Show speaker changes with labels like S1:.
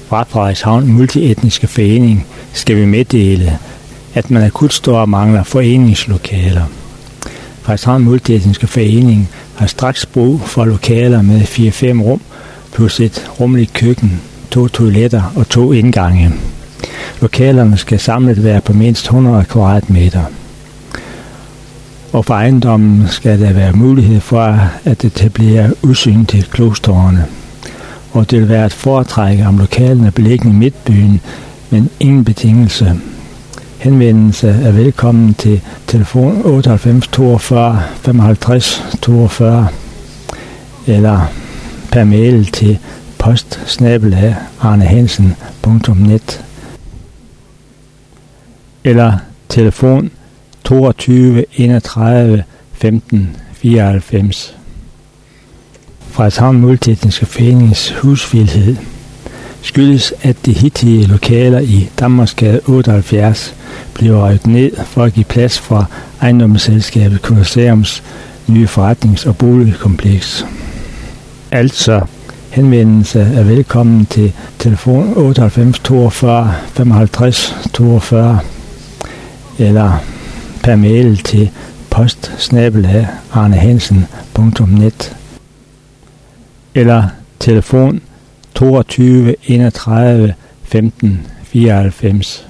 S1: Fra Frederikshavn Multietniske Forening skal vi meddele, at man akut står og mangler foreningslokaler. Frederikshavn Multietniske Forening har straks brug for lokaler med 4-5 rum, plus et rummeligt køkken, 2 toiletter og 2 indgange. Lokalerne skal samlet være på mindst 100 kvadratmeter. Og for ejendommen skal der være mulighed for at etablere udsyn til klostererne. Og det vil være et foretrække om lokalerne beliggende i midtbyen, men ingen betingelse. Henvendelse er velkommen til telefon 98 42 55 42 eller per mail til post@arnehansen.net eller telefon 22 31 15 94. Frederikshavn Multietniske Forenings husvildhed skyldes, at de hidtidige lokaler i Danmarksgade 78 bliver revet ned for at give plads for ejendomsselskabet Colosseums nye forretnings- og boligkompleks. Altså, henvendelse er velkommen til telefon 98 42 55 42 eller per mail til post@arnehansen.net eller telefon 22 31 15 94.